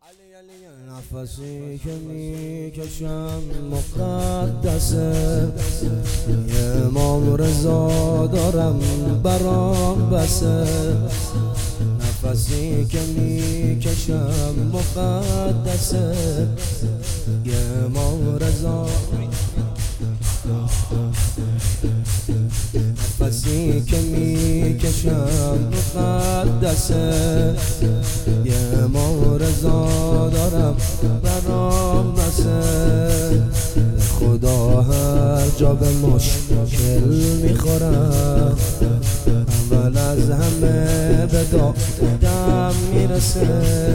نفسی که میکشم مقدسه، امام رضا دارم برام بسه. نفسی که میکشم مقدسه، امام رضا. نفسی که میکشم مقدسه، امام رضا دارم برام بسه. خدا هر جا به مشکل میخورم، اول از همه به دادم میرسه.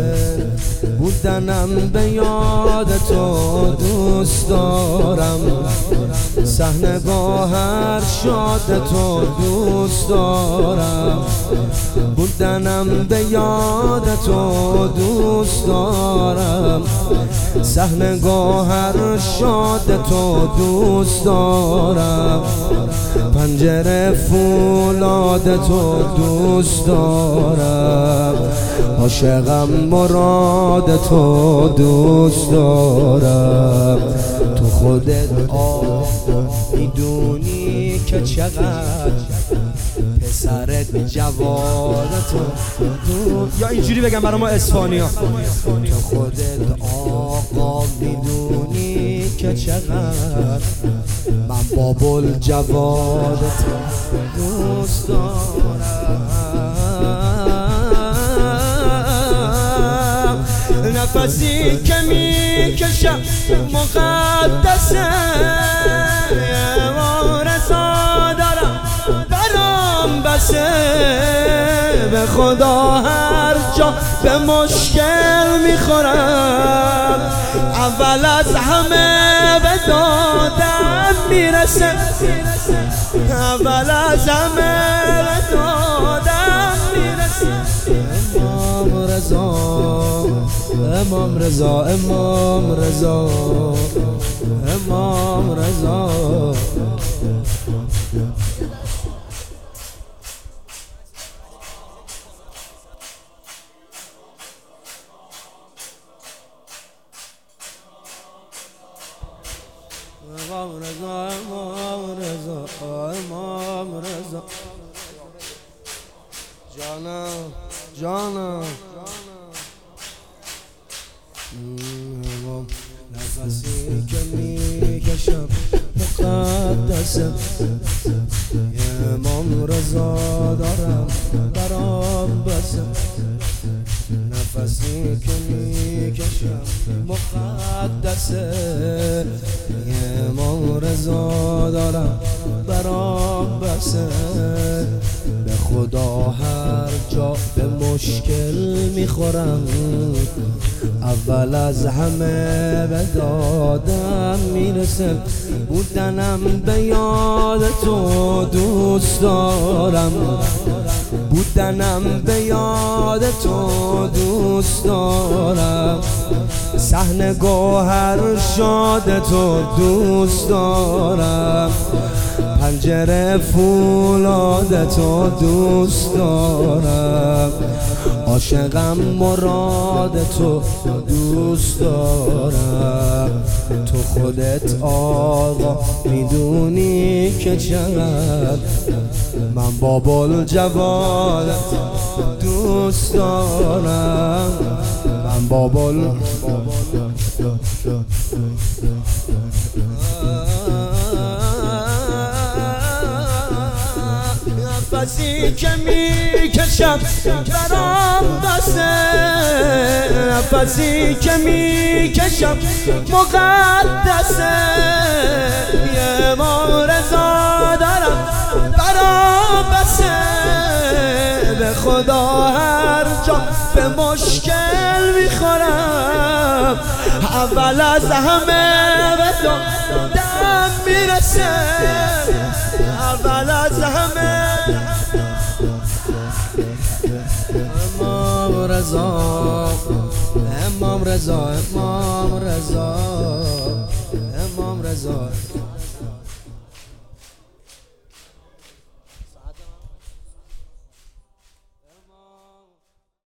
بودنم به یاد تو دوست دارم، صحنه با هر شاد تو دوست دارم. بودنم به یاد تو دوست دارم، صحنه گوهر شاد تو دوست دارم. پنجره فولاد تو دوست دارم، عاشقم مراد تو دوست دارم. تو خودت میدونی که چقدر پسرت جواد تو. یا اینجوری بگم برای ما اسپانیا، تو خودت آقا میدونی که چقدر من بابل جواد تو دوست دارم. نفسی که میکشم مقدسه، امام رضا دارم برام بسه. به خدا هر جا به مشکل میخورم، اول از همه به دادم میرسه. اول از همه به دادم میرسه. امام رضا، امام رضا، امام رضا، امام رضا. امام رضا، امام رضا، امام رضا. جانم جانم. نفسی که میکشم مقدسه، امام رضا دارم برام بسه. نفسی که میکشم مقدسه، امام رضا دارم برام بسه. به خدا هر جا به مشکل میخورم، اول از همه به دادم میرسه. بودنم به یاد تو دوست دارم، بودنم به یاد تو دوست دارم. صحنه گوهر شاد تو دوست دارم، پنجره فولاد تو دوست دارم. عاشقم مراد تو دوست دارم. تو خودت آقا میدونی که چقدر من بابل جواد دوست دارم. من بابل نفسی که میکشم برام بسه، نفسی که میکشم مقدسه. امام رضا دارم برام بسه. به خدا هر جا به مشکل میخورم، اول از همه به دادم میرسه. اول از همه امام رضا، امام رضا، امام رضا، امام رضا.